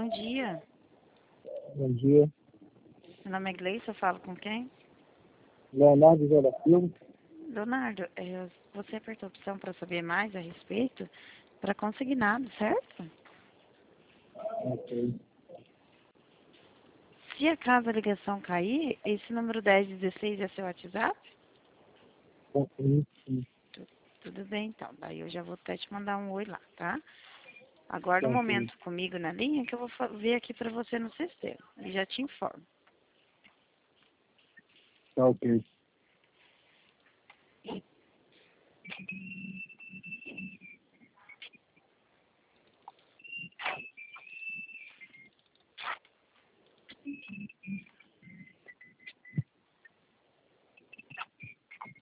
dia. Bom dia. Meu nome é Gleice, eu falo com quem? Leonardo Vela Silva. Leonardo, você apertou a opção para saber mais a respeito para consignado, certo? Ok. Se acaso a ligação cair, esse número 1016 é seu WhatsApp? Sim. Tudo bem, então. Daí eu já vou até te mandar um oi lá, tá? Aguarda um Ok. momento comigo na linha que eu vou ver aqui para você no sistema. E já te informo. Tá ok.